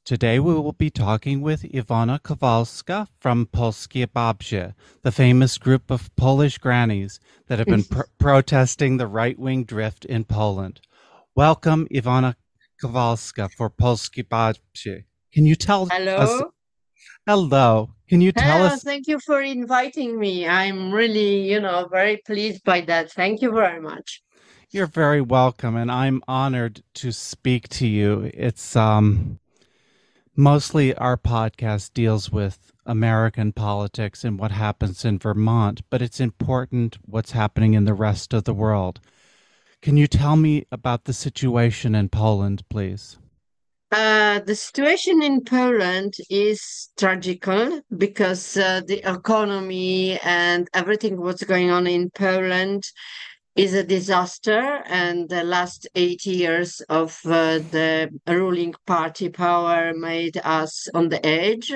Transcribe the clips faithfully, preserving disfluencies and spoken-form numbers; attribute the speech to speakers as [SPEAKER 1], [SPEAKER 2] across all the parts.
[SPEAKER 1] Today we will be talking with Iwona Kowalska from Polskie Babcie, the famous group of Polish grannies that have been pr- protesting the right-wing drift in Poland. Welcome, Iwona Kowalska for Polskie Babcie. Can you tell us,
[SPEAKER 2] Hello.
[SPEAKER 1] hello, can you tell
[SPEAKER 2] Hello.
[SPEAKER 1] us,
[SPEAKER 2] Thank you for inviting me. I'm really, you know, very pleased by that. Thank you very much.
[SPEAKER 1] you're very welcome, and I'm honored to speak to you. It's, um, Mostly our podcast deals with American politics and what happens in Vermont, but it's important what's happening in the rest of the world. Can you tell me about the situation in Poland, please?
[SPEAKER 2] Uh, the situation in Poland is tragical because uh, the economy and everything what's going on in Poland is a disaster. And the last eight years of uh, the ruling party power made us on the edge.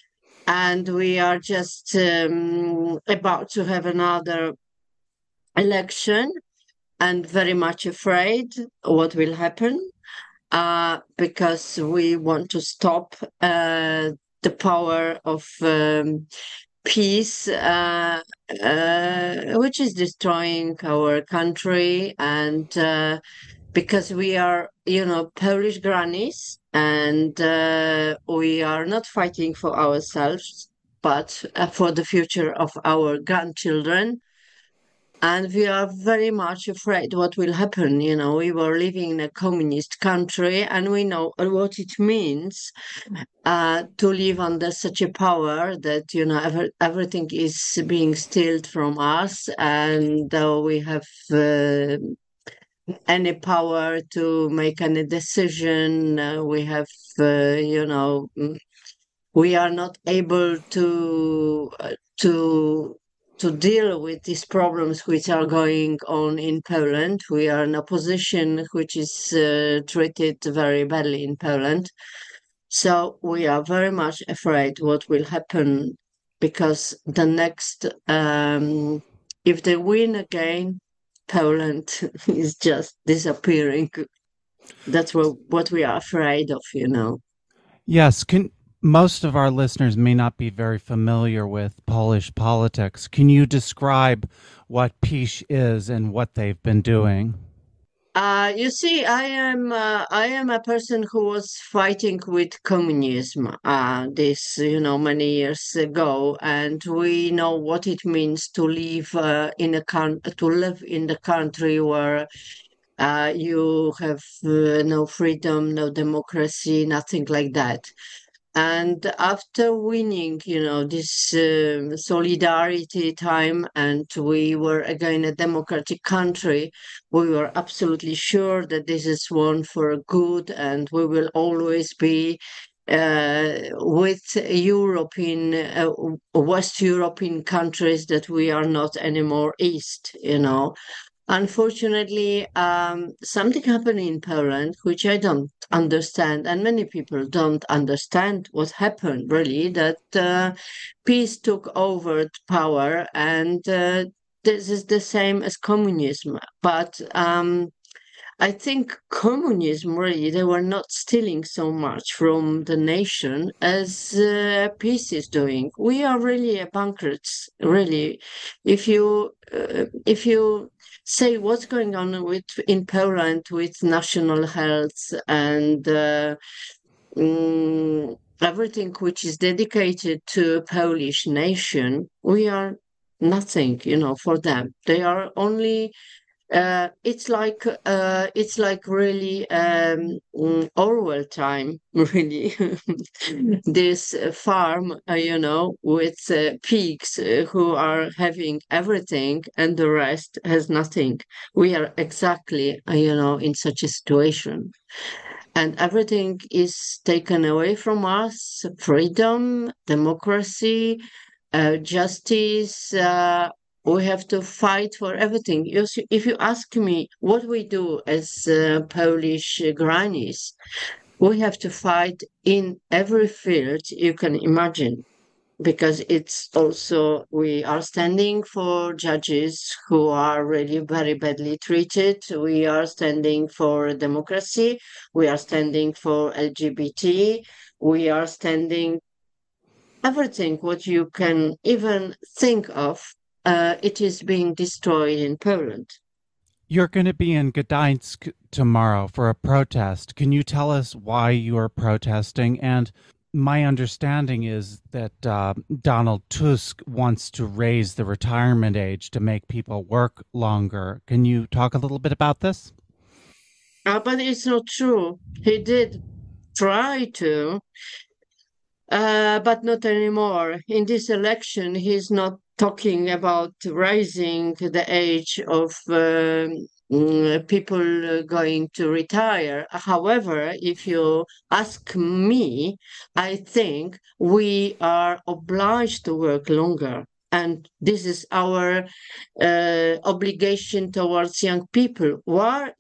[SPEAKER 2] And we are just um, about to have another election and very much afraid what will happen uh, because we want to stop uh, the power of um, peace, uh, uh, which is destroying our country. And uh, because we are, you know, Polish grannies and uh, we are not fighting for ourselves, but uh, for the future of our grandchildren, and we are very much afraid what will happen. You know, we were living in a communist country and we know what it means uh, to live under such a power that, you know, ever, everything is being stealed from us, and uh, we have uh, any power to make any decision. Uh, we have, uh, you know, mm, we are not able to uh, to to deal with these problems which are going on in Poland. We are in a position which is uh, treated very badly in Poland. So we are very much afraid what will happen because the next, um, if they win again, Poland is just disappearing. That's what, what we are afraid of, you know.
[SPEAKER 1] Yes, can most of our listeners may not be very familiar with Polish politics. Can you describe what PiS is and what they've been doing?
[SPEAKER 2] Uh, you see, I am uh, I am a person who was fighting with communism uh, this, you know, many years ago, and we know what it means to live uh, in a coun- to live in the country where uh, you have uh, no freedom, no democracy, nothing like that. And after winning, you know, this um, solidarity time, and we were again a democratic country, we were absolutely sure that this is one for good, and we will always be uh, with European, uh, West European countries, that we are not anymore East, you know. Unfortunately, um, something happened in Poland which I don't understand, and many people don't understand what happened really. That uh, peace took over power, and uh, this is the same as communism. But um, I think communism really, they were not stealing so much from the nation as uh, peace is doing. We are really a bankrupts, really. If you uh, if you say what's going on with in Poland with national health and uh, mm, everything which is dedicated to Polish nation, we are nothing, you know, for them. They are only uh, it's like uh, it's like really um, mm, Orwell time, really. This uh, farm, uh, you know, with uh, pigs uh, who are having everything and the rest has nothing. We are exactly, uh, you know, in such a situation, and everything is taken away from us: freedom, democracy, uh, justice. Uh, we have to fight for everything. You see, if you ask me what we do as uh, Polish grannies, we have to fight in every field you can imagine. because it's also, we are standing for judges who are really very badly treated. We are standing for democracy. We are standing for L G B T. We are standing everything what you can even think of. Uh, it is being destroyed in Poland.
[SPEAKER 1] You're going to be in Gdańsk tomorrow for a protest. Can you tell us why you are protesting? And my understanding is that uh, Donald Tusk wants to raise the retirement age to make people work longer. Can you talk a little bit about this?
[SPEAKER 2] Uh, but it's not true. He did try to, uh, but not anymore. In this election, he's not talking about raising the age of um, mm, people uh, going to retire. However, if you ask me, I think we are obliged to work longer. And this is our uh, obligation towards young people. Why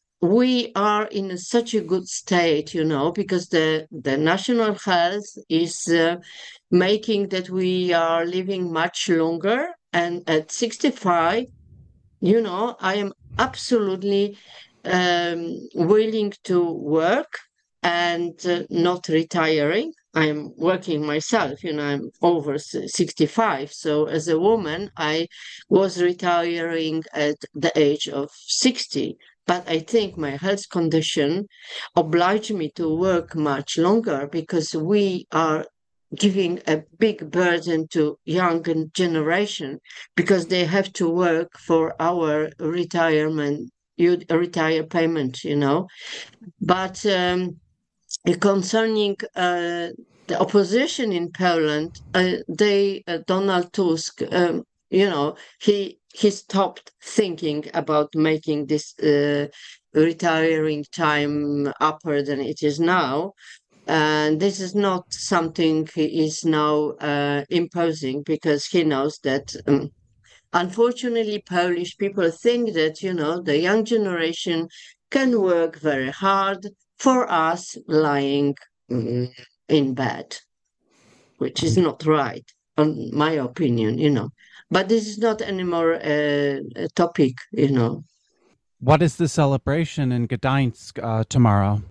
[SPEAKER 2] we are in such a good state, you know, because the, the national health is uh, making that we are living much longer. And at sixty-five, you know, I am absolutely um, willing to work and uh, not retiring. I'm working myself, you know, I'm over sixty-five. So as a woman, I was retiring at the age of sixty. But I think my health condition obliged me to work much longer because we are giving a big burden to young generation because they have to work for our retirement, you retire payment, you know. But um, concerning uh, the opposition in Poland, uh, they uh, Donald Tusk, um, you know, he he stopped thinking about making this uh, retiring time upper than it is now. And this is not something he is now uh, imposing because he knows that um, unfortunately, Polish people think that, you know, the young generation can work very hard for us lying mm, in bed, which is not right, in my opinion, you know. But this is not anymore a, a topic, you know.
[SPEAKER 1] What is the celebration in Gdańsk uh, tomorrow?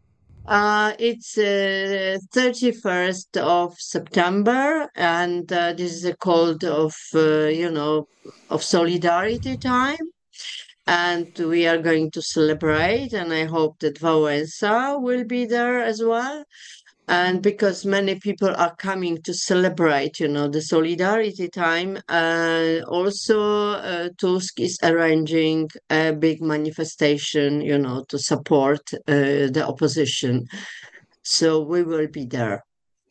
[SPEAKER 2] Uh, it's uh, thirty-first of September, and uh, this is a call of, uh, you know, of solidarity time. And we are going to celebrate, and I hope that Wałęsa will be there as well. And because many people are coming to celebrate, you know, the solidarity time, uh, also uh, Tusk is arranging a big manifestation, you know, to support uh, the opposition. So we will be there.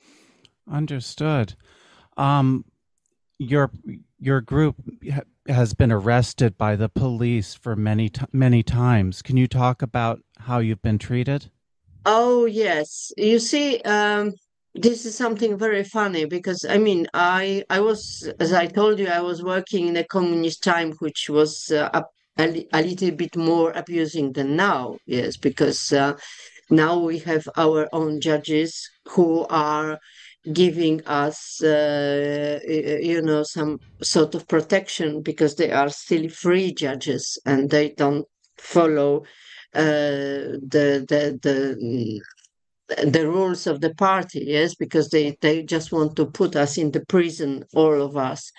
[SPEAKER 1] Understood. Um, your your group ha- has been arrested by the police for many t- many times. Can you talk about how you've been treated?
[SPEAKER 2] Oh, yes. You see, um, this is something very funny because I mean, I I was, as I told you, I was working in a communist time, which was uh, a, a, li- a little bit more abusing than now. Yes, because uh, now we have our own judges who are giving us, uh, y- you know, some sort of protection because they are still free judges and they don't follow uh, the the the mm, the rules of the party, yes, because they they just want to put us in the prison, all of us.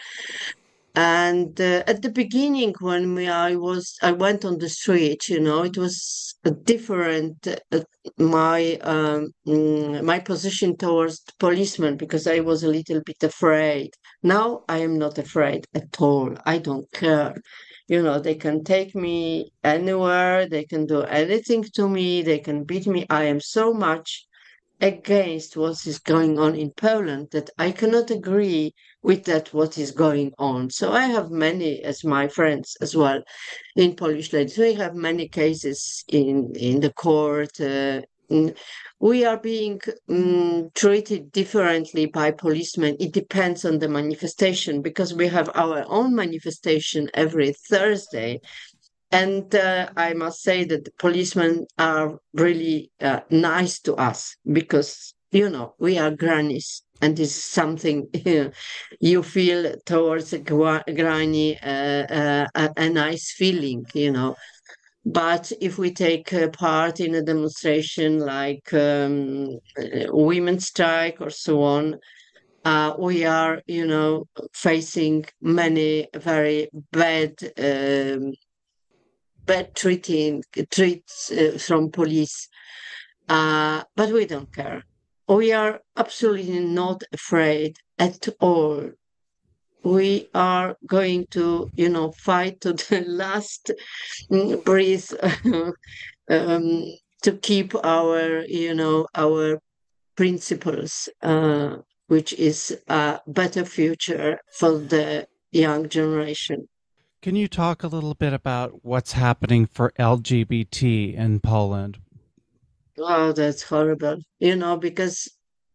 [SPEAKER 2] And uh, at the beginning, when we, I was, I went on the street, you know, it was a different uh, my um, mm, my position towards the policemen because I was a little bit afraid. Now I am not afraid at all. I don't care. You know, they can take me anywhere. They can do anything to me. They can beat me. I am so much against what is going on in Poland that I cannot agree with that what is going on. So I have many as my friends as well in Polish ladies. We have many cases in in the court. Uh, mm, we are being um, treated differently by policemen. It depends on the manifestation because we have our own manifestation every Thursday, and uh, I must say that the policemen are really uh, nice to us because, you know, we are grannies. and this is something you feel towards a gra- granny, uh, uh, a, a nice feeling, you know. But if we take uh, part in a demonstration like um, uh, women's strike or so on, uh, we are, you know, facing many very bad, um, bad treating treats uh, from police. Uh, but we don't care. We are absolutely not afraid at all. We are going to, you know, fight to the last mm, breath um, to keep our, you know, our principles, uh, which is a better future for the young generation.
[SPEAKER 1] Can you talk a little bit about what's happening for L G B T in Poland?
[SPEAKER 2] Oh, that's horrible, you know, because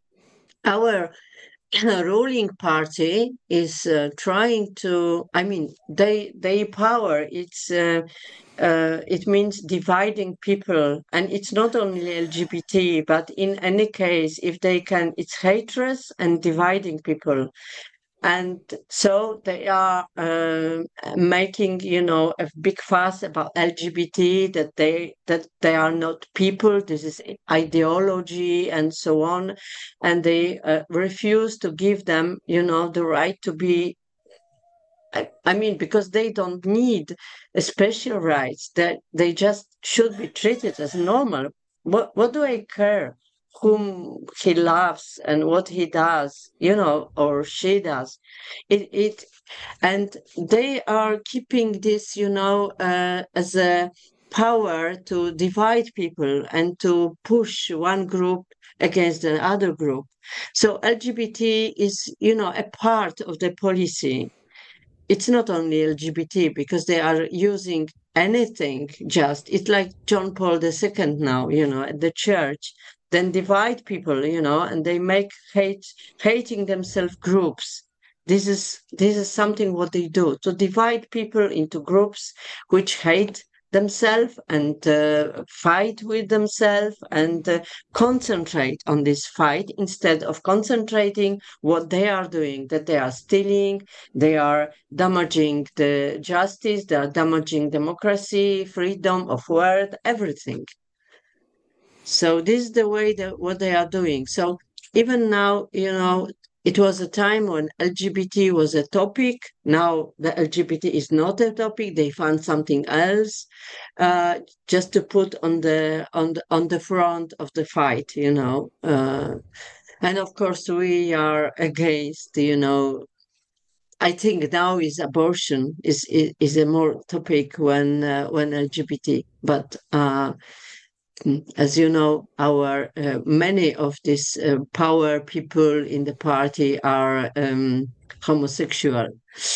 [SPEAKER 2] our ruling party is uh, trying to, I mean, they they power, it's uh, uh, it means dividing people, and it's not only L G B T, but in any case, if they can, it's hatred and dividing people. And so they are uh, making, you know, a big fuss about L G B T, that they that they are not people. This is ideology and so on, and they uh, refuse to give them, you know, the right to be. I, I mean, because they don't need a special rights. That they just should be treated as normal. What what do I care? Whom he loves and what he does, you know, or she does. It it and they are keeping this, you know, uh, as a power to divide people and to push one group against the other group. So L G B T is, you know, a part of the policy. It's not only L G B T, because they are using anything, just it's like John Paul the Second now, you know, at the church, then divide people, you know, and they make hate hating themselves groups. This is this is something what they do, to divide people into groups which hate themselves and uh, fight with themselves and uh, concentrate on this fight instead of concentrating what they are doing, that they are stealing, they are damaging the justice, they are damaging democracy, freedom of word, everything. So this is the way that what they are doing. So even now, you know, it was a time when L G B T was a topic. Now the L G B T is not a topic. They found something else, uh, just to put on the on the on the front of the fight. You know, uh, and of course we are against. You know, I think now is abortion is is, is a more topic when uh, when L G B T, but uh, mm, as you know, our uh, many of these uh, power people in the party are um, homosexual,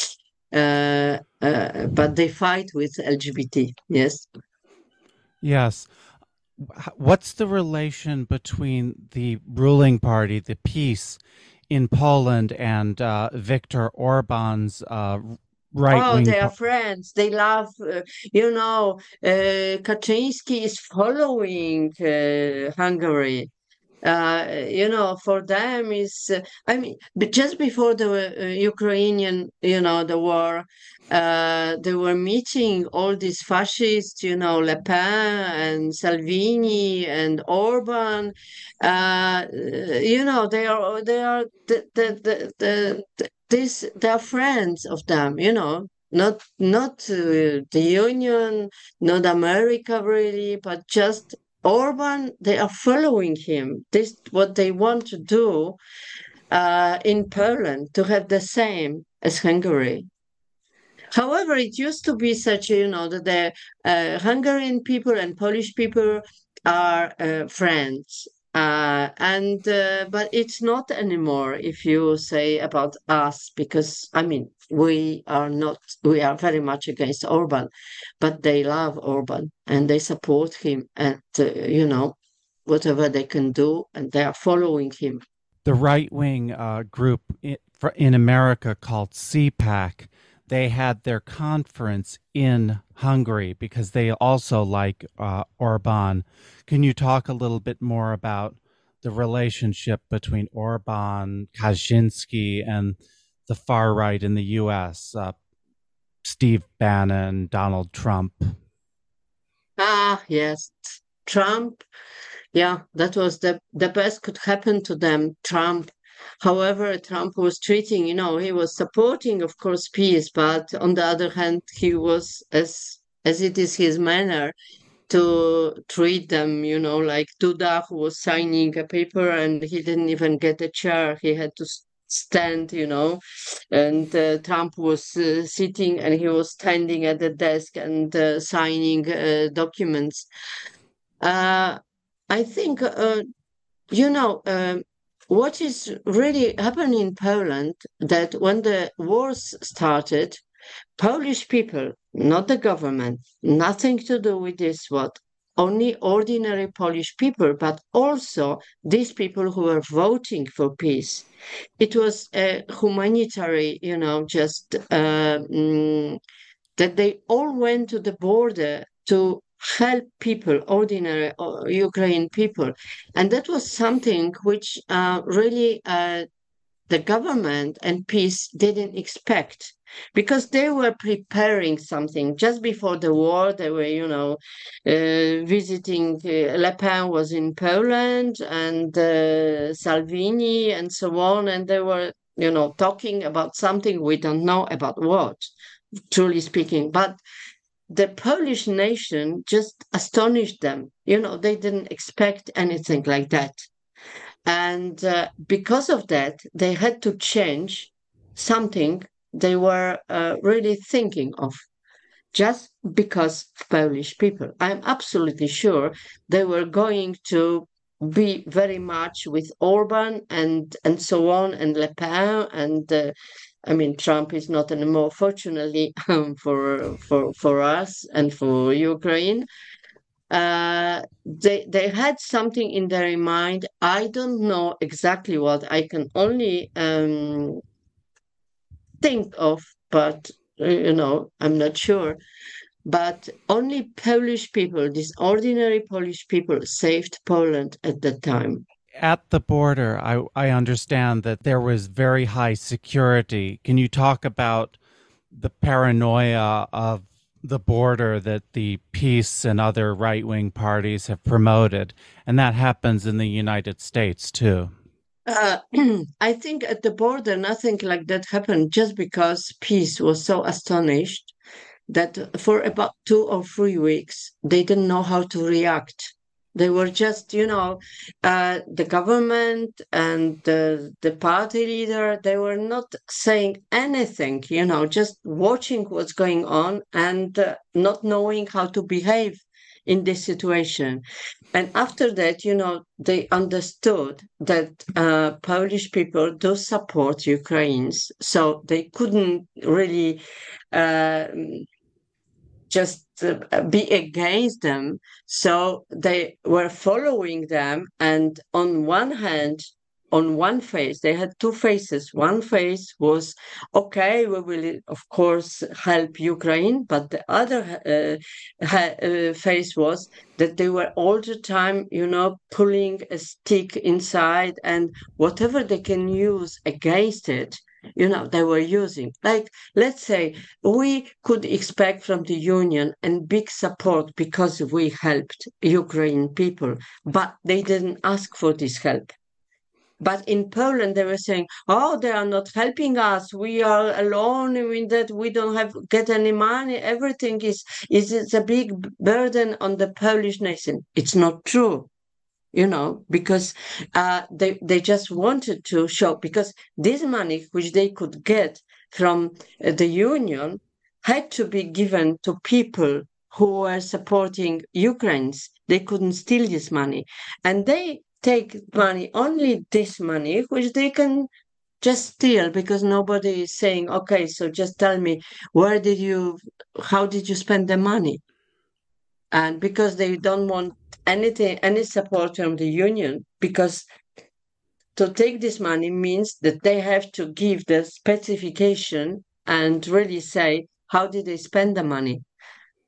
[SPEAKER 2] uh, uh, but they fight with L G B T. Yes.
[SPEAKER 1] Yes. What's the relation between the ruling party, the peace in Poland, and uh, Viktor Orban's uh, right
[SPEAKER 2] Oh,
[SPEAKER 1] wing?
[SPEAKER 2] they are friends. They love, uh, you know, uh, Kaczynski is following uh, Hungary. Uh, you know, for them is, uh, I mean, but just before the uh, Ukrainian, you know, the war, uh, they were meeting all these fascists, you know, Le Pen and Salvini and Orban. Uh, you know, they are, they are, the, the, the, the, the this, they are friends of them, you know, not, not uh, the Union, not America really, but just Orban, they are following him. This what they want to do uh, in Poland, to have the same as Hungary. However, it used to be such, you know, that the uh, Hungarian people and Polish people are uh, friends. Uh, and uh, but it's not anymore if you say about us, because I mean we are not, we are very much against Orban, but they love Orban and they support him, and uh, you know, whatever they can do, and they are following him.
[SPEAKER 1] The right wing uh, group in, in America called C PAC, they had their conference in Hungary because they also like uh, Orban. Can you talk a little bit more about the relationship between Orban, Kaczynski, and the far right in the U S, uh, Steve Bannon, Donald Trump.
[SPEAKER 2] Ah, yes, Trump. Yeah, that was the the best could happen to them. Trump. However, Trump was treating, you know, he was supporting, of course, peace, but on the other hand, he was as as it is his manner to treat them, you know, like Duda, who was signing a paper and he didn't even get a chair. He had to s- stand, you know, and uh, Trump was uh, sitting and he was standing at the desk and uh, signing uh, documents. Uh, I think, uh, you know, um, what is really happening in Poland that when the wars started, Polish people, not the government, nothing to do with this, what only ordinary Polish people, but also these people who were voting for peace. It was a humanitarian, you know, just uh, mm, that they all went to the border to help people, ordinary uh, Ukraine people. And that was something which uh, really uh, the government and peace didn't expect because they were preparing something just before the war. They were, you know, uh, visiting. Uh, Le Pen was in Poland and uh, Salvini and so on, and they were, you know, talking about something we don't know about what, truly speaking. But the Polish nation just astonished them. You know, they didn't expect anything like that. And uh, because of that, they had to change something they were uh, really thinking of just because of Polish people. I'm absolutely sure they were going to be very much with Orban and and so on and Le Pen and uh, I mean Trump is not anymore, fortunately, um, for for for us and for Ukraine. Uh, they they had something in their mind. I don't know exactly what. I can only um, think of, but uh, you know, I'm not sure. But only Polish people, these ordinary Polish people, saved Poland at that time.
[SPEAKER 1] At the border, I, I understand that there was very high security. Can you talk about the paranoia of the border that the peace and other right wing parties have promoted? And that happens in the United States too.
[SPEAKER 2] Uh, I think at the border, nothing like that happened just because peace was so astonished that for about two or three weeks, they didn't know how to react. They were just, you know, uh, the government and the, the party leader, they were not saying anything, you know, just watching what's going on and uh, not knowing how to behave in this situation. And after that, you know, they understood that uh, Polish people do support Ukrainians, so they couldn't really uh, just uh, be against them. So they were following them. And on one hand, on one face, they had two faces. One face was, okay, we will, of course, help Ukraine. But the other uh, ha- uh, face was that they were all the time, you know, pulling a stick inside and whatever they can use against it, you know, they were using. Like, let's say we could expect from the union and big support because we helped Ukrainian people, but they didn't ask for this help. But in Poland, they were saying, "Oh, they are not helping us. We are alone in that. We don't have get any money. Everything is is it's a big burden on the Polish nation." It's not true, you know, because uh, they they just wanted to show because this money which they could get from uh, the union had to be given to people who were supporting Ukrainians. They couldn't steal this money, and they take money only this money which they can just steal because nobody is saying, okay, so just tell me where did you, how did you spend the money? And because they don't want anything, any support from the union, because to take this money means that they have to give the specification and really say how did they spend the money.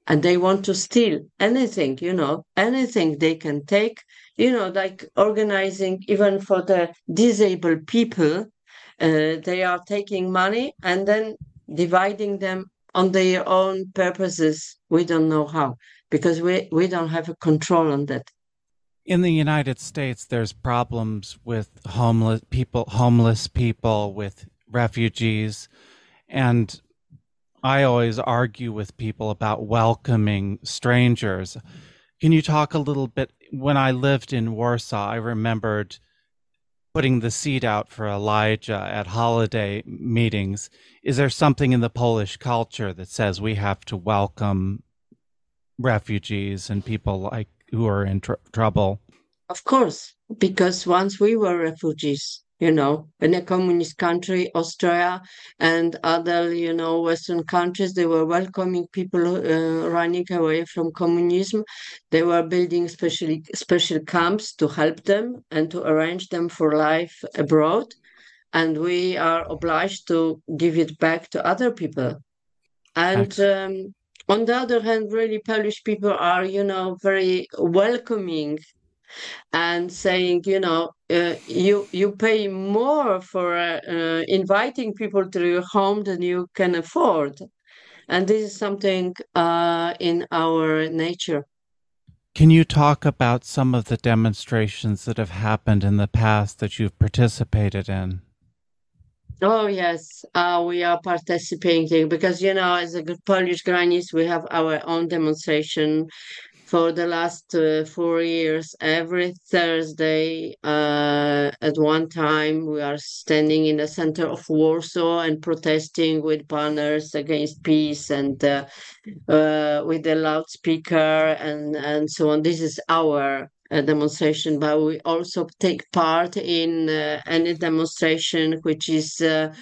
[SPEAKER 2] and they want to steal anything, you know, anything they can take, you know, like organizing even for the disabled people. Uh, they are taking money and then dividing them on their own purposes. We don't know how, because we, we don't have a control on that.
[SPEAKER 1] In the United States, there's problems with homeless people, homeless people, with refugees, and I always argue with people about welcoming strangers. Can you talk a little bit? When I lived in Warsaw, I remembered putting the seat out for Elijah at holiday meetings. Is there something in the Polish culture that says we have to welcome refugees and people like who are in tr- trouble?
[SPEAKER 2] Of course, because once we were refugees, you know, in a communist country, Austria and other, you know, Western countries, they were welcoming people uh, running away from communism. They were building special special camps to help them and to arrange them for life abroad. And we are obliged to give it back to other people. And
[SPEAKER 1] Ex-
[SPEAKER 2] um, on the other hand, really Polish people are, you know, very welcoming and saying, you know, uh, you you pay more for uh, uh, inviting people to your home than you can afford, and this is something uh, in our nature.
[SPEAKER 1] Can you talk about some of the demonstrations that have happened in the past that you've participated in?
[SPEAKER 2] Oh yes, uh, we are participating because you know, as a good Polish grannies, we have our own demonstration for the last uh, four years. Every Thursday, uh, at one time, we are standing in the center of Warsaw and protesting with banners against peace and uh, uh, with the loudspeaker and and so on. This is our uh, demonstration, but we also take part in uh, any demonstration which is uh,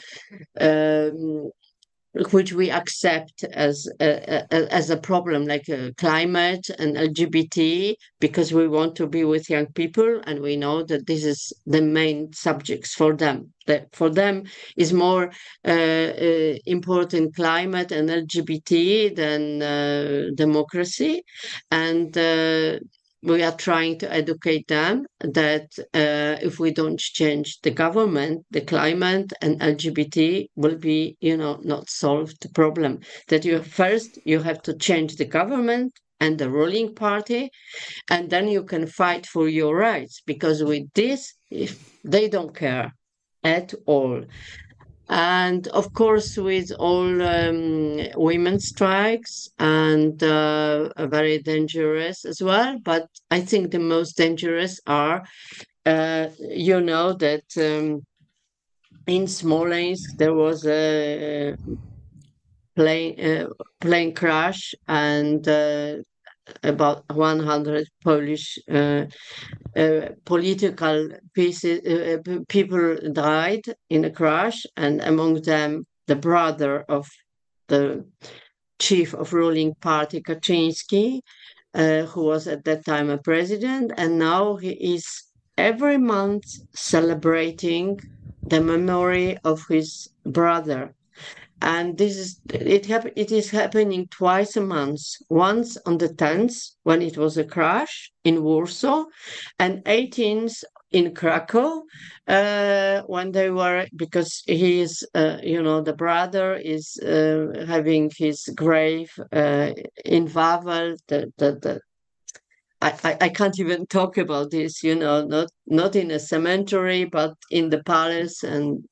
[SPEAKER 2] um, which we accept as a, a, as a problem, like uh, climate and L G B T, because we want to be with young people, and we know that this is the main subjects for them. That for them is more uh, uh, important climate and L G B T than uh, democracy, and. Uh, we are trying to educate them that uh, if we don't change the government, the climate and L G B T will be, you know, not solved the problem. That you first you have to change the government and the ruling party, and then you can fight for your rights. Because with this, if they don't care at all, and of course with all um, women's strikes and uh, very dangerous as well, but I think the most dangerous are uh, you know that um, in Smolensk there was a plane uh, plane crash, and uh, about one hundred Polish uh, uh, political pieces, uh, p- people died in a crash, and among them the brother of the chief of ruling party Kaczynski, uh, who was at that time a president, and now he is every month celebrating the memory of his brother. And this is it hap- it is happening twice a month, once on the tenth when it was a crash in Warsaw, and eighteenth in Krakow, uh, when they were, because he is uh, you know, the brother is uh, having his grave uh, in Wawel, the, the, the I, I, I can't even talk about this, you know, not not in a cemetery, but in the palace, and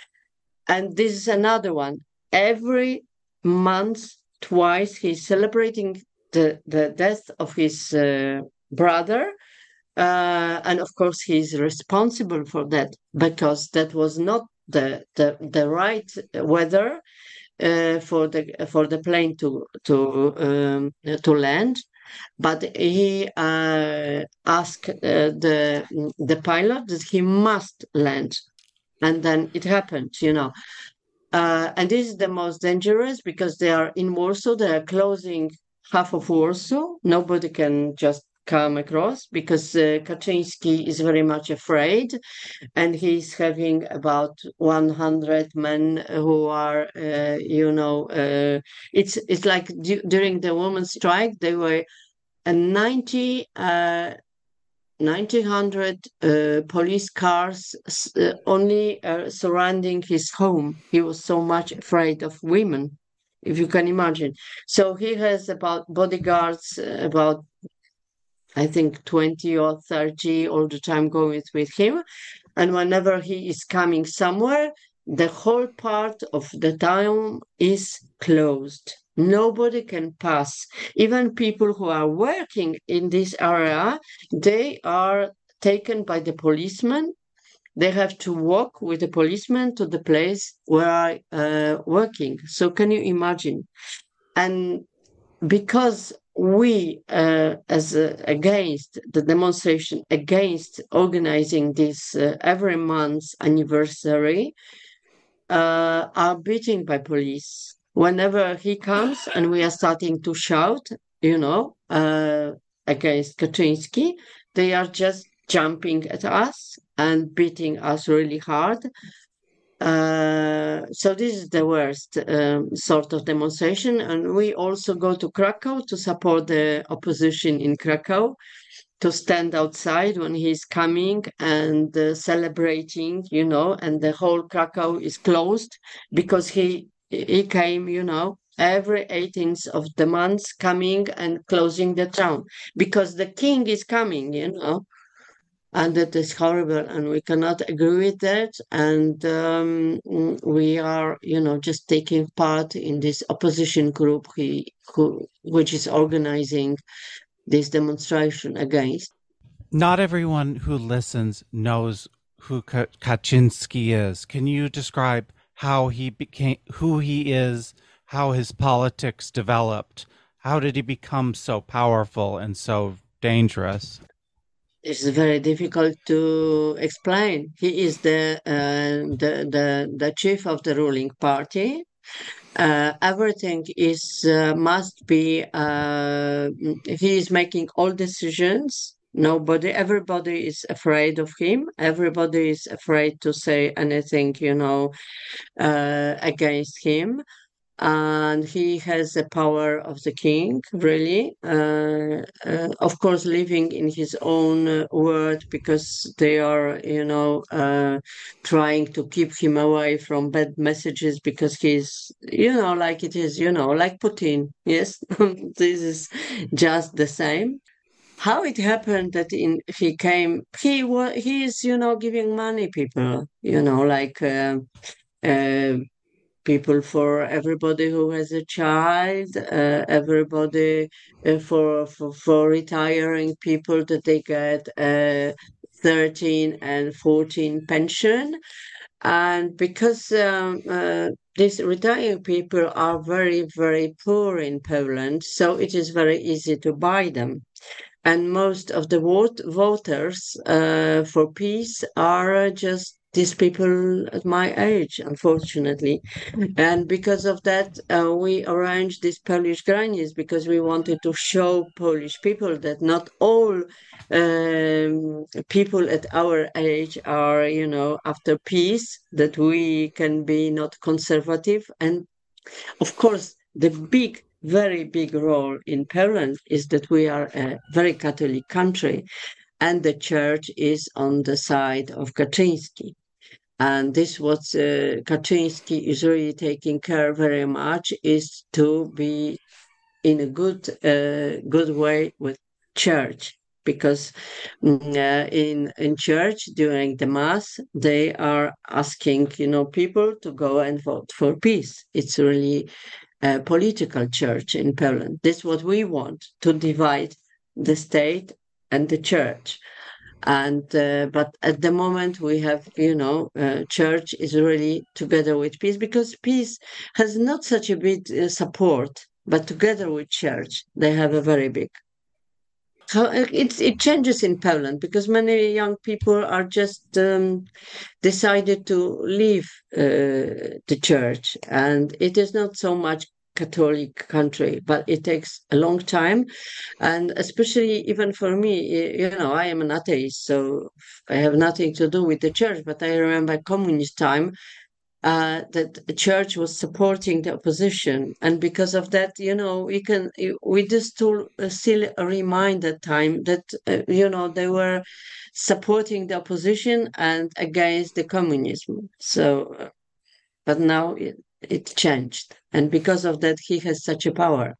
[SPEAKER 2] and this is another one. Every month, twice, he's celebrating the, the death of his uh, brother. Uh, and of course, he's responsible for that because that was not the, the, the right weather uh, for the for the plane to to um, to land. But he uh, asked uh, the the pilot that he must land, and then it happened. You know, uh, and this is the most dangerous because they are in Warsaw. They are closing half of Warsaw. Nobody can just come across because uh, Kaczynski is very much afraid, and he's having about one hundred men who are, uh, you know, uh, it's it's like du- during the women's strike, they were a ninety, uh, ninety hundred uh, police cars uh, only uh, surrounding his home. He was so much afraid of women, if you can imagine. So he has about bodyguards, uh, about I think twenty or thirty all the time going with him. And whenever he is coming somewhere, the whole part of the town is closed. Nobody can pass. Even people who are working in this area, they are taken by the policeman. They have to walk with the policeman to the place where I uh, working. So can you imagine? And because we, uh, as uh, against the demonstration against organizing this uh, every month anniversary, uh, are beaten by police. Whenever he comes and we are starting to shout, you know, uh, against Kaczynski, they are just jumping at us and beating us really hard. Uh, so this is the worst um, sort of demonstration, and we also go to Krakow to support the opposition in Krakow, to stand outside when he's coming and uh, celebrating, you know, and the whole Krakow is closed because he he came, you know, every eighteenth of the month coming and closing the town because the king is coming, you know, and that is horrible, and we cannot agree with that. And um, mm, we are, you know, just taking part in this opposition group he, who, which is organizing this demonstration against.
[SPEAKER 1] Not everyone who listens knows who Ka- Kaczynski is. Can you describe how he became, who he is, how his politics developed? How did he become so powerful and so dangerous?
[SPEAKER 2] It's very difficult to explain. He is the uh, the, the the chief of the ruling party. Uh, everything is uh, must be. Uh, he is making all decisions. Nobody, everybody is afraid of him. Everybody is afraid to say anything, you know, uh, against him, and he has the power of the king, really. Uh, uh, of course, living in his own uh, world because they are, you know, uh, trying to keep him away from bad messages because he's, you know, like it is, you know, like Putin. Yes, this is just the same. How it happened that in he came, he was he is, you know, giving money people, you know, like. Uh, uh, people for everybody who has a child, uh, everybody uh, for, for for retiring people that they get a thirteen and fourteen pension, and because um, uh, these retiring people are very very poor in Poland, so it is very easy to buy them. And most of the vote, voters uh, for peace are just these people at my age, unfortunately. And because of that, uh, we arranged this Polish Granice because we wanted to show Polish people that not all um, people at our age are, you know, after peace, that we can be not conservative. And of course, the big, very big role in Poland is that we are a very Catholic country, and the church is on the side of Kaczynski. And this what uh, Kaczynski is really taking care very much is to be in a good uh, good way with church, because mm, uh, in in church during the mass they are asking, you know, people to go and vote for peace. It's really a political church in Poland. This is what we want, to divide the state and the church. And uh, but at the moment we have, you know, uh, church is really together with peace because peace has not such a big uh, support, but together with church they have a very big. So uh, it's it changes in Poland because many young people are just um, decided to leave uh, the church, and it is not so much Catholic country, but it takes a long time. And especially even for me, you know, I am an atheist, so I have nothing to do with the church, but I remember communist time uh, that the church was supporting the opposition, and because of that, you know, we can we just still still remind that time that uh, you know they were supporting the opposition and against the communism. So, uh, but now it, it changed, and because of that, he has such a power.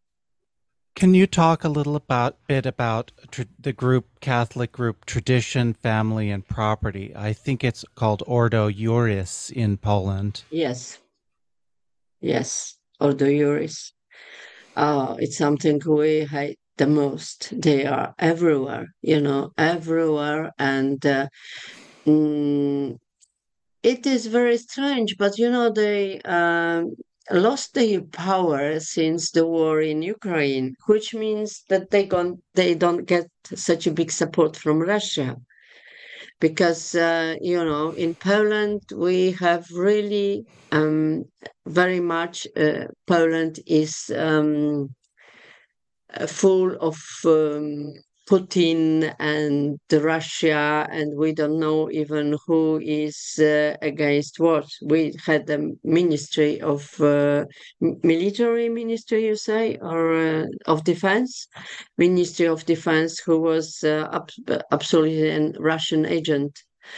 [SPEAKER 1] Can you talk a little about bit about tr- the group Catholic group Tradition, Family, and Property? I think it's called Ordo Juris in Poland.
[SPEAKER 2] Yes, yes, Ordo Iuris. Oh, it's something we hate the most. They are everywhere, you know, everywhere, and uh, mm, it is very strange. But you know, they um, lost their power since the war in Ukraine, which means that they gon they don't get such a big support from Russia because uh, you know in Poland we have really um, very much uh, Poland is um, uh, full of um, Putin and Russia, and we don't know even who is uh, against what. We had the Ministry of uh, m- Military Ministry, you say, or uh, of Defense, Ministry of Defense, who was uh, ab- absolutely a Russian agent,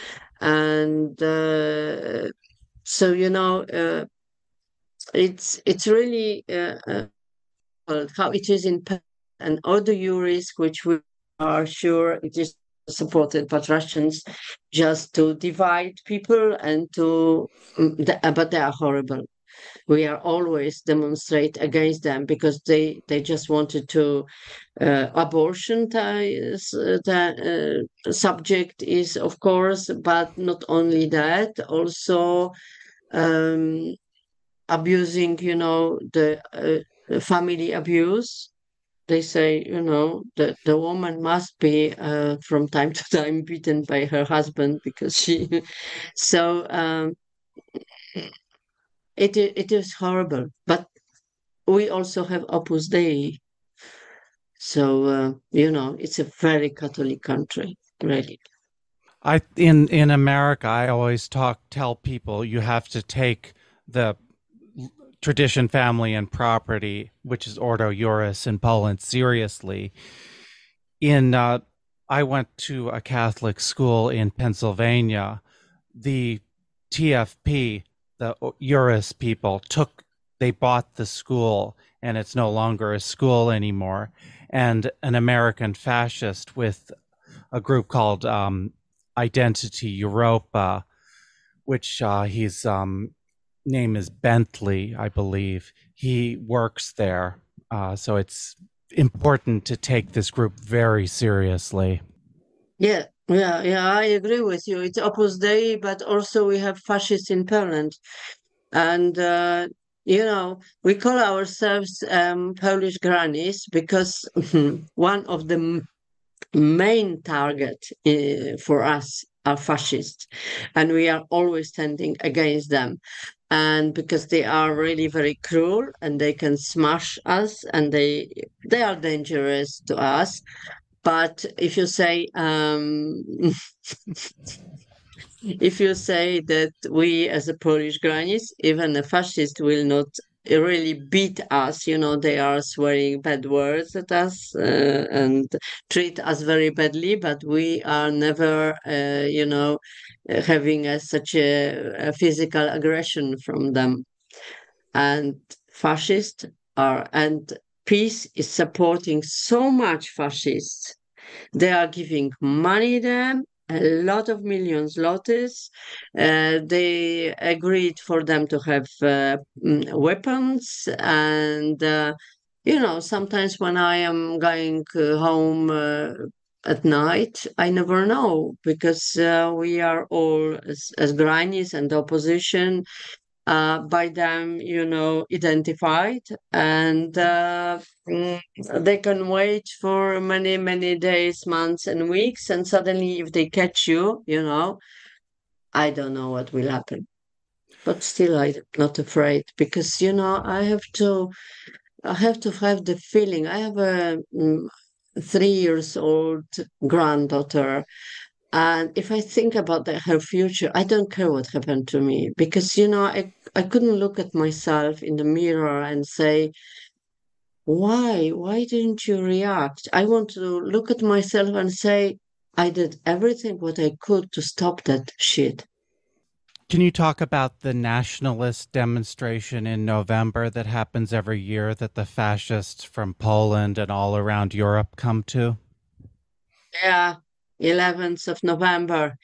[SPEAKER 2] and uh, so you know. Uh, it's it's really uh, uh, well, how it is in Poland and other juries, which we are sure it is supported by Russians just to divide people and to, mm, the- uh, but they are horrible. We are always demonstrate against them because they, they just wanted to, uh, abortion the, the uh, subject is, of course, but not only that, also um, abusing, you know, the uh, family abuse. They say, you know, that the woman must be uh, from time to time beaten by her husband because she. So um, it i- it is horrible. But we also have Opus Dei, so uh, you know, it's a very Catholic country, really.
[SPEAKER 1] I in in America, I always talk tell people you have to take the Tradition, Family, and Property, which is Ordo Juris in Poland, seriously. In uh, I went to a Catholic school in Pennsylvania. The T F P, the Juris people, took they bought the school, and it's no longer a school anymore. And an American fascist with a group called um, Identity Europa, which uh, his um, name is Bentley, I believe. He works there, uh, so it's important to take this group very seriously.
[SPEAKER 2] Yeah, yeah, yeah. I agree with you. It's Opus Dei, but also we have fascists in Poland. And uh, you know, we call ourselves um, Polish grannies because one of the m- main target uh, for us are fascists, and we are always standing against them. And because they are really very cruel, and they can smash us, and they they are dangerous to us. But if you say um, if you say that we as a Polish grannies, even a fascist will not really beat us, you know, they are swearing bad words at us uh, and treat us very badly, but we are never, uh, you know, uh, having a, such a, a physical aggression from them. And fascists are, and peace is supporting so much fascists. They are giving money them, a lot of millions lotus. Uh, they agreed for them to have uh, mm, weapons. And, uh, you know, sometimes when I am going uh, home uh, at night, I never know because uh, we are all, as, as grannies and opposition, uh, by them, you know, identified, and uh, mm, they can wait for many, many days, months, and weeks, and suddenly, if they catch you, you know, I don't know what will happen. but still I'm not afraid because you know I have to I have to have the feeling. I have a mm, three years old granddaughter, and if I think about the, her future, I don't care what happened to me because you know I I couldn't look at myself in the mirror and say, why why didn't you react? I want to look at myself and say, I did everything what I could to stop that shit.
[SPEAKER 1] Can you talk about the nationalist demonstration in November that happens every year that the fascists from Poland and all around Europe come to?
[SPEAKER 2] Yeah, eleventh of November.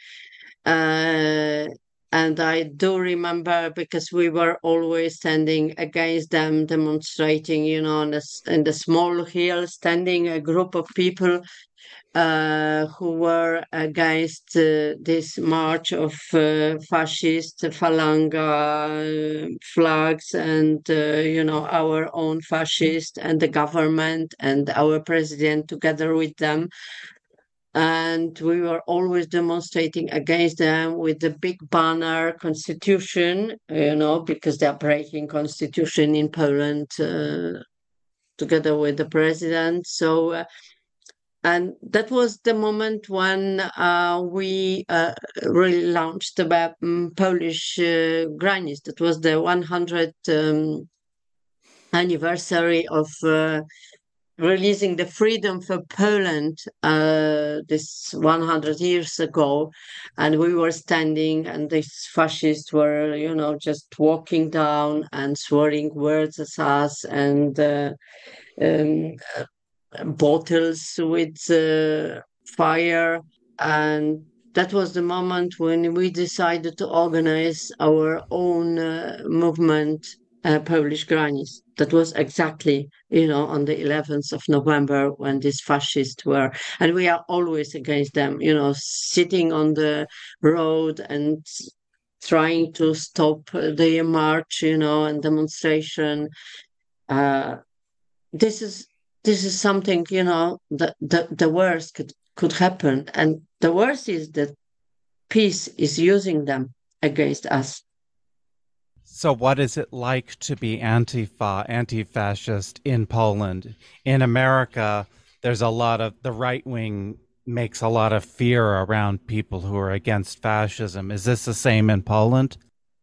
[SPEAKER 2] Uh, and I do remember because we were always standing against them, demonstrating, you know, on the, s- in the small hill, standing a group of people uh, who were against uh, this march of uh, fascist Falanga uh, flags and, uh, you know, our own fascist and the government and our president together with them, and we were always demonstrating against them with the big banner constitution, you know, because they're breaking constitution in Poland uh, together with the president. So uh, and that was the moment when uh, we uh, really launched the um, Polish uh, Granis. That was the one hundredth um, anniversary of uh, releasing the freedom for Poland uh, this one hundred years ago. And we were standing, and these fascists were, you know, just walking down and swearing words at us and uh, um, bottles with uh, fire. And that was the moment when we decided to organize our own uh, movement, uh, Polish Grannies. That was exactly, you know, on the eleventh of November when these fascists were, and we are always against them, you know, sitting on the road and trying to stop the march, you know, and demonstration. Uh, this is this is something, you know, the, the the worst could could happen, and the worst is that peace is using them against us.
[SPEAKER 1] So, what is it like to be anti-fa, anti-fascist in Poland? In America, there's a lot of the right wing makes a lot of fear around people who are against fascism. Is this the same in Poland?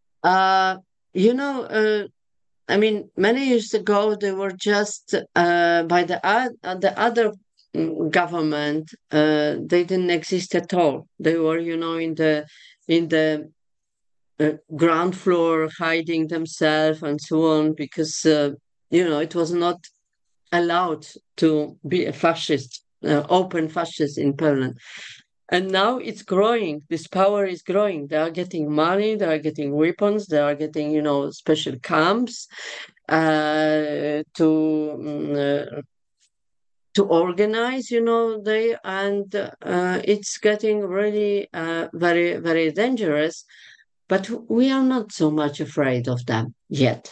[SPEAKER 2] uh you know uh, I mean, many years ago they were just uh by the uh, the other mm, government. Uh they didn't exist at all. They were, you know, in the in the uh, ground floor, hiding themselves and so on, because uh, you know, it was not allowed to be a fascist, uh, open fascist in Poland. And now it's growing. This power is growing. They are getting money. They are getting weapons. They are getting, you know, special camps uh, to mm, uh, to organize. You know, they and uh, it's getting really uh, very very dangerous. But we are not so much afraid of them yet.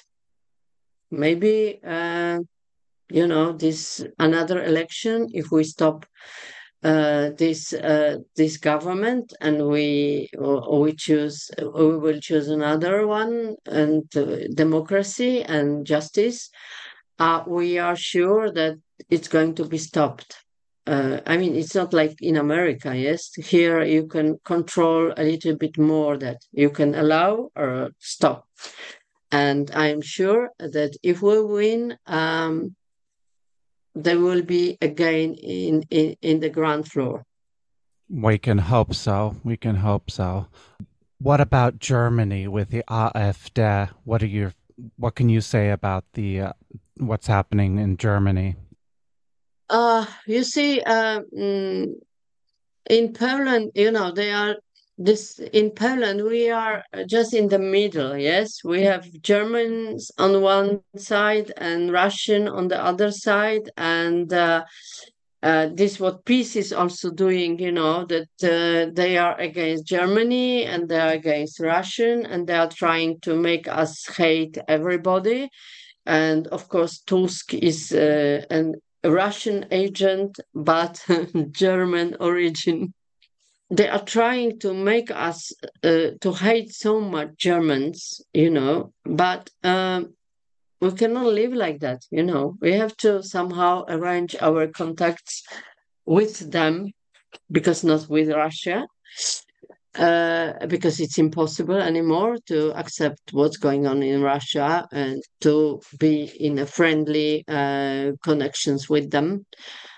[SPEAKER 2] Maybe. Uh, you know, this another election, if we stop uh, this uh, this government and we or we choose we will choose another one, and uh, democracy and justice, uh, we are sure that it's going to be stopped. uh, I mean, it's not like in America. Yes, here you can control a little bit more, that you can allow or stop. And I'm sure that if we win, um, they will be again in, in, in the ground floor.
[SPEAKER 1] We can hope so. We can hope so. What about Germany with the AfD? What are your what can you say about the uh, what's happening in Germany?
[SPEAKER 2] Uh, you see, uh, mm, in Poland, you know, they are this in Poland, we are just in the middle. Yes, we have Germans on one side and Russian on the other side, and uh, uh, this what peace is also doing. You know that uh, they are against Germany and they are against Russian, and they are trying to make us hate everybody. And of course, Tusk is uh, an a Russian agent, but German origin. they are trying to make us uh, to hate so much Germans, you know, but um, we cannot live like that, you know. We have to somehow arrange our contacts with them because not with Russia, uh, because it's impossible anymore to accept what's going on in Russia and to be in a friendly uh, connections with them.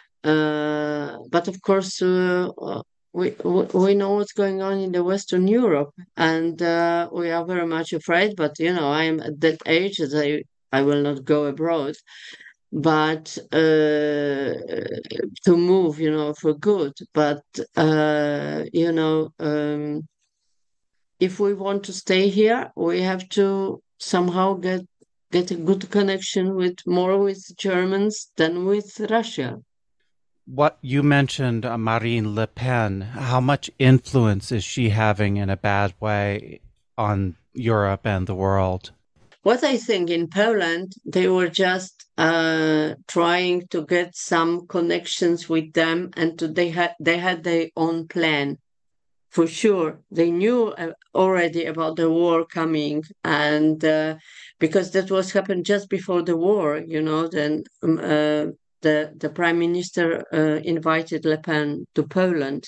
[SPEAKER 2] Uh, but of course, uh, uh, we we we know what's going on in the Western Europe, and uh, we are very much afraid. But you know, I am at that age that I I will not go abroad, but uh, to move, you know, for good. But uh, you know, um, if we want to stay here, we have to somehow get get a good connection with more with Germans than with Russia.
[SPEAKER 1] What you mentioned, uh, Marine Le Pen, how much influence is she having in a bad way on Europe and the world?
[SPEAKER 2] What I think in Poland, they were just uh, trying to get some connections with them, and to, they had they had their own plan for sure. They knew uh, already about the war coming, and uh, because that was happened just before the war, you know, then um, uh, the the prime minister uh, invited Le Pen to Poland,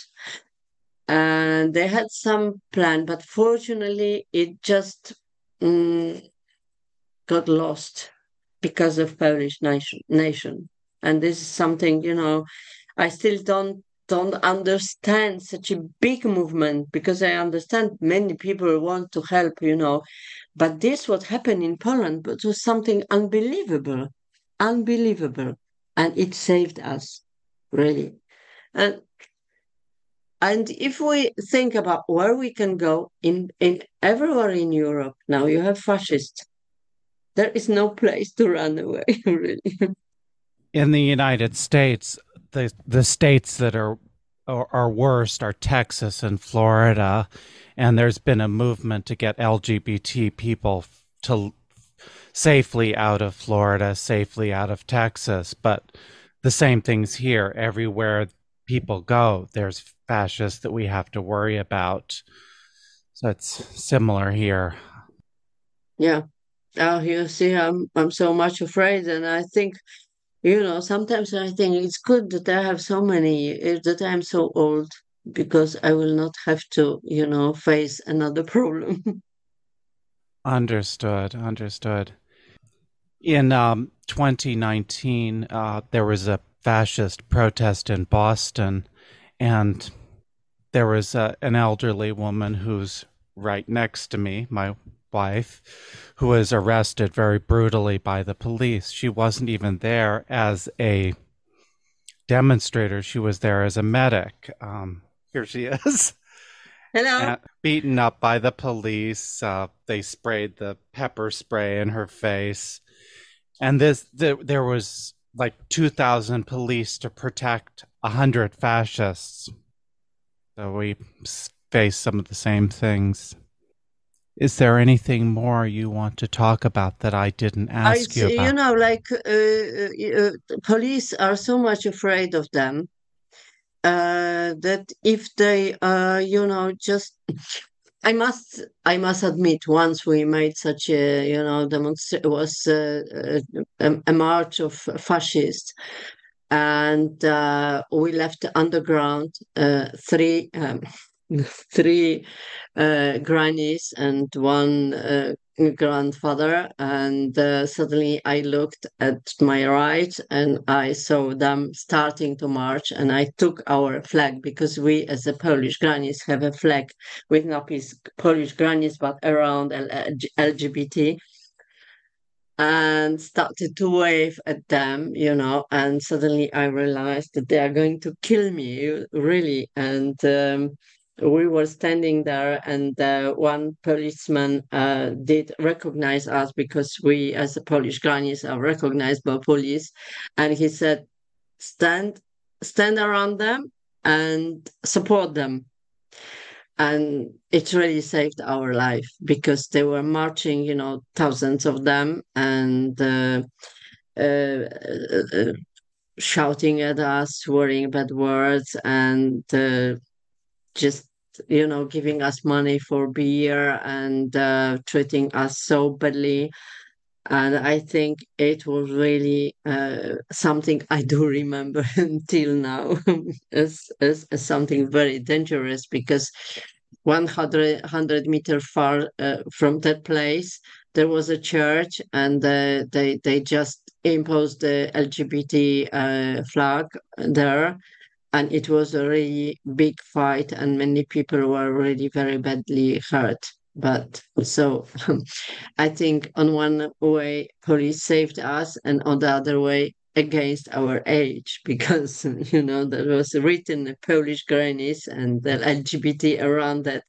[SPEAKER 2] and they had some plan, but fortunately, it just. mm got lost because of Polish nation, nation. And this is something, you know, I still don't don't understand such a big movement because I understand many people want to help, you know, but this what happened in Poland but was something unbelievable, unbelievable, and it saved us, really. And and if we think about where we can go in in everywhere in Europe now, you have fascists. There is no place to run away, really.
[SPEAKER 1] In the United States, the the states that are are, are worst are Texas and Florida, and there's been a movement to get L G B T people to safely out of Florida, safely out of Texas. But the same thing's here. Everywhere people go, there's fascists that we have to worry about. So it's similar here.
[SPEAKER 2] Yeah. Oh, you see, I'm I'm so much afraid, and I think, you know, sometimes I think it's good that I have so many, eh, that I'm so old, because I will not have to, you know, face another problem.
[SPEAKER 1] Understood. Understood. In um, twenty nineteen, uh, there was a fascist protest in Boston, and there was uh, an elderly woman who's right next to me, my wife, who was arrested very brutally by the police. She wasn't even there as a demonstrator, she was there as a medic. Um, here she is.
[SPEAKER 2] Hello.
[SPEAKER 1] And beaten up by the police. Uh, they sprayed the pepper spray in her face. And this, the, there was like two thousand police to protect one hundred fascists. So we face some of the same things. Is there anything more you want to talk about that I didn't
[SPEAKER 2] I
[SPEAKER 1] ask you
[SPEAKER 2] see, you
[SPEAKER 1] about?
[SPEAKER 2] know, like uh, uh, police are so much afraid of them uh, that if they, uh, you know, just I must, I must admit, once we made such a, you know, demonstration, was uh, a, a march of fascists, and uh, we left underground uh, three, um, three uh, grannies and one uh, grandfather, and uh, suddenly I looked at my right and I saw them starting to march, and I took our flag because we, as the Polish grannies, have a flag with not Polish grannies but around L G B T, and started to wave at them, you know, and suddenly I realized that they are going to kill me, really. And um, we were standing there, and uh, one policeman uh, did recognize us because we, as the Polish grannies, are recognized by police. And he said, stand, stand around them and support them. And it really saved our life because they were marching, you know, thousands of them, and uh, uh, uh, uh, shouting at us, swearing bad words, and uh, just, you know, giving us money for beer and uh, treating us so badly. And I think it was really uh, something I do remember until now as, as, as something very dangerous, because one hundred, one hundred meter far uh, from that place, there was a church, and uh, they, they just imposed the L G B T uh, flag there. And it was a really big fight, and many people were really very badly hurt. But so I think on one way, police saved us, and on the other way, against our age, because, you know, there was written Polish grannies and the L G B T around that.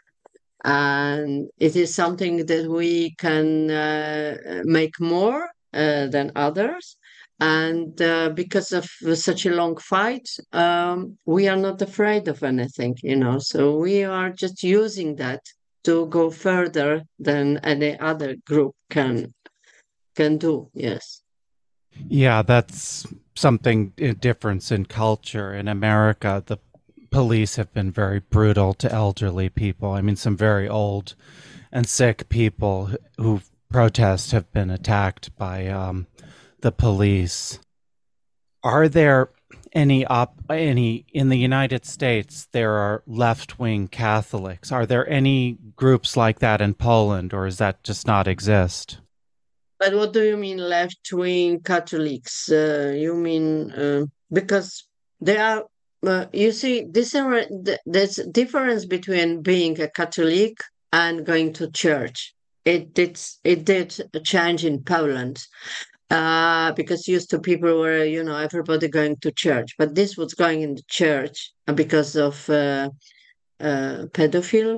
[SPEAKER 2] And it is something that we can uh, make more uh, than others. And uh, because of such a long fight, um, we are not afraid of anything, you know. So we are just using that to go further than any other group can can do. Yes.
[SPEAKER 1] Yeah, that's something a difference in culture. In America, the police have been very brutal to elderly people. I mean, some very old and sick people who protest have been attacked by um, the police. Are there any op any in the United States? There are left-wing Catholics. Are there any groups like that in Poland, or does that just not exist?
[SPEAKER 2] But what do you mean left-wing Catholics? Uh, you mean uh, because they are, uh, you see, this are- th- there's a difference between being a Catholic and going to church. It did it did change in Poland, uh, because used to people were, you know, everybody going to church, but this was going in the church because of uh, uh, pedophile,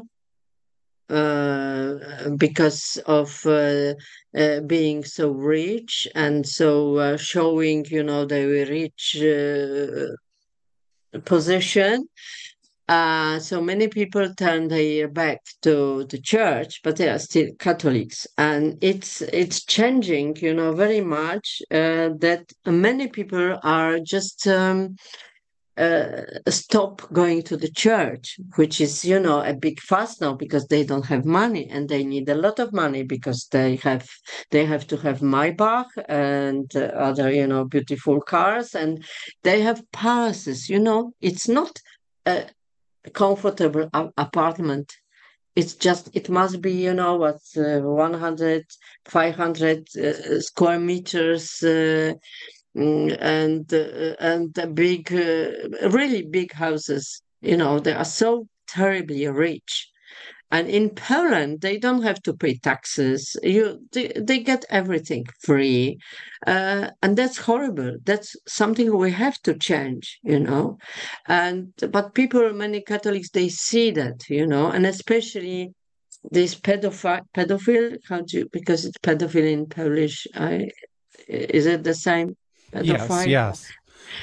[SPEAKER 2] uh, because of uh, uh, being so rich, and so uh, showing, you know, their rich uh, position. Uh, so many people turn their back to the church, but they are still Catholics, and it's it's changing, you know, very much. Uh, that many people are just um, uh, stop going to the church, which is, you know, a big fuss now, because they don't have money, and they need a lot of money, because they have they have to have Maybach and uh, other, you know, beautiful cars, and they have palaces. You know, it's not a comfortable a- apartment. It's just, it must be, you know, what, uh, one hundred, five hundred uh, square meters, uh, mm, and uh, and the big, uh, really big houses. You know, they are so terribly rich. And in Poland, they don't have to pay taxes. You, they, they get everything free, uh, and that's horrible. That's something we have to change, you know. And but people, many Catholics, they see that, you know, and especially this pedophile, pedophile. How do you, because it's pedophile in Polish? I, is it the same?
[SPEAKER 1] Yes,
[SPEAKER 2] Pedophile.
[SPEAKER 1] yes.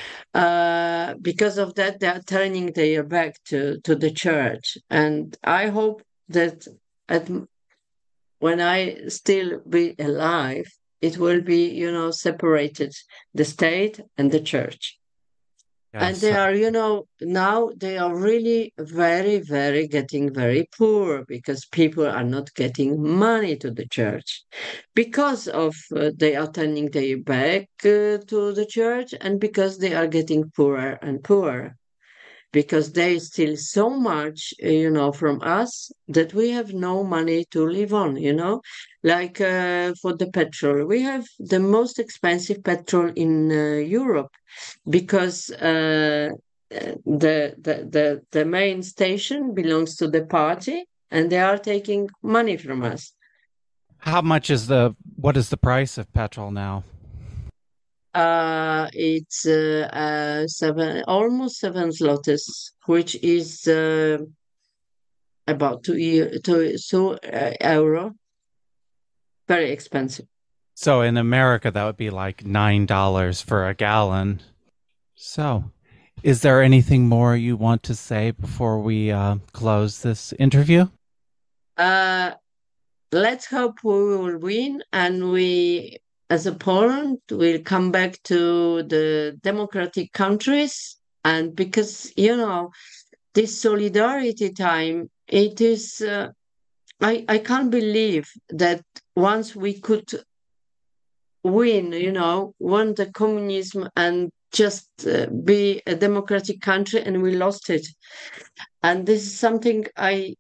[SPEAKER 2] Uh, because of that, they are turning their back to, to the church. And I hope that at, when I still be alive, it will be, you know, separated, the state and the church. And
[SPEAKER 1] Yes.
[SPEAKER 2] they are, you know, now they are really very, very getting very poor, because people are not getting money to the church, because of uh, they are turning their back uh, to the church, and because they are getting poorer and poorer, because they steal so much, uh, you know, from us, that we have no money to live on, you know. Like uh, for the petrol, we have the most expensive petrol in uh, Europe, because uh, uh, the, the the the main station belongs to the party, and they are taking money from us.
[SPEAKER 1] How much is the what is the price of petrol now?
[SPEAKER 2] Uh, it's uh, uh, seven, almost seven zlotys, which is uh, about two, year, two, two uh, euro. Very expensive.
[SPEAKER 1] So in America, that would be like nine dollars for a gallon. So, is there anything more you want to say before we uh, close this interview?
[SPEAKER 2] Uh, let's hope we will win, and we, as a Poland, will come back to the democratic countries. And because, you know, this solidarity time, it is, uh, I, I can't believe that once we could win, you know, won the communism and just uh, be a democratic country, and we lost it. And this is something I,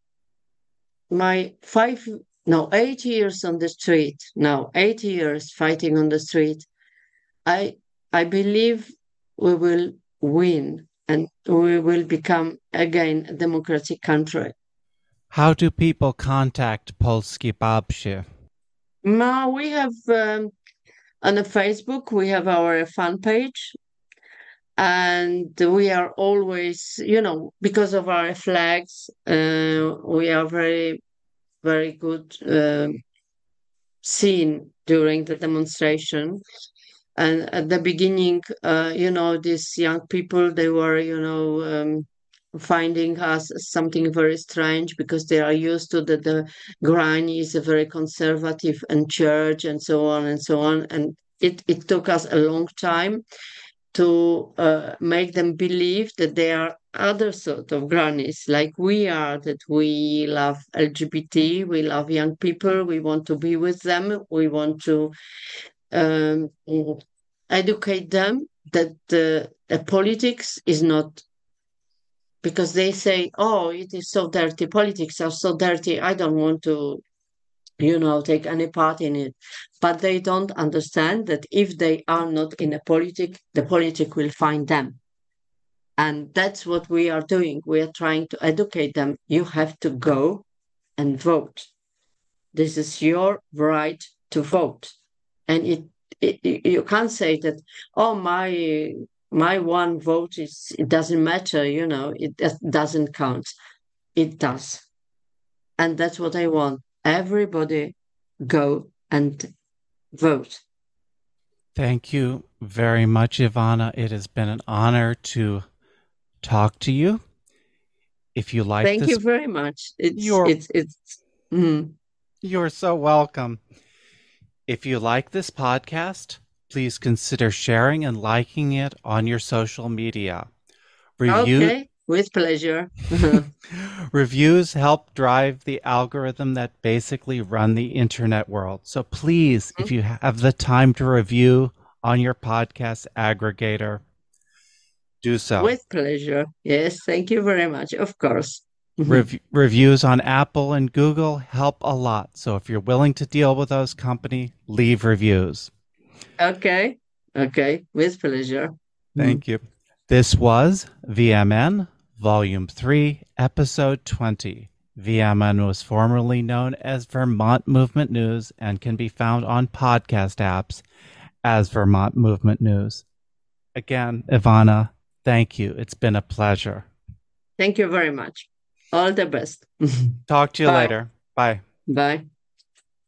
[SPEAKER 2] my five, no, eight years on the street, no, eight years fighting on the street, I, I believe we will win and we will become again a democratic country.
[SPEAKER 1] How do people contact Polskie Babcie?
[SPEAKER 2] Now we have um, on the Facebook, we have our fan page, and we are always, you know, because of our flags, uh, we are very, very good uh, seen during the demonstration. And at the beginning, uh, you know, these young people, they were, you know, um, finding us something very strange because they are used to that the Granny is a very conservative and church and so on and so on. And it, it took us a long time to uh, make them believe that they are other sort of grannies like we are, that we love L G B T, we love young people, we want to be with them, we want to um, educate them that the, the politics is not, because they say, oh, it is so dirty, politics are so dirty, I don't want to, you know, take any part in it. But they don't understand that if they are not in a politic, the politic will find them. And that's what we are doing. We are trying to educate them. You have to go and vote. This is your right to vote. And it, it you can't say that, oh, my my one vote is, it doesn't matter, you know, it doesn't count. It does. And that's what I want. Everybody go and vote.
[SPEAKER 1] Thank you very much, Ivana. It has been an honor to talk to you. If you like
[SPEAKER 2] Thank
[SPEAKER 1] this,
[SPEAKER 2] you very much. It's
[SPEAKER 1] you're
[SPEAKER 2] it's it's mm.
[SPEAKER 1] you're so welcome. If you like this podcast, please consider sharing and liking it on your social media. Review
[SPEAKER 2] Okay, with pleasure.
[SPEAKER 1] Reviews help drive the algorithm that basically run the internet world. So please, if you have the time to review on your podcast aggregator, do so.
[SPEAKER 2] With pleasure. Yes, thank you very much. Of course.
[SPEAKER 1] Rev- reviews on Apple and Google help a lot. So if you're willing to deal with those companies, leave reviews.
[SPEAKER 2] Okay. Okay. With pleasure.
[SPEAKER 1] Thank you. This was V M N Volume three, Episode twenty. V M N was formerly known as Vermont Movement News and can be found on podcast apps as Vermont Movement News. Again, Ivana, thank you. It's been a pleasure.
[SPEAKER 2] Thank you very much. All the best.
[SPEAKER 1] Talk to you
[SPEAKER 2] Bye.
[SPEAKER 1] later. Bye.
[SPEAKER 2] Bye.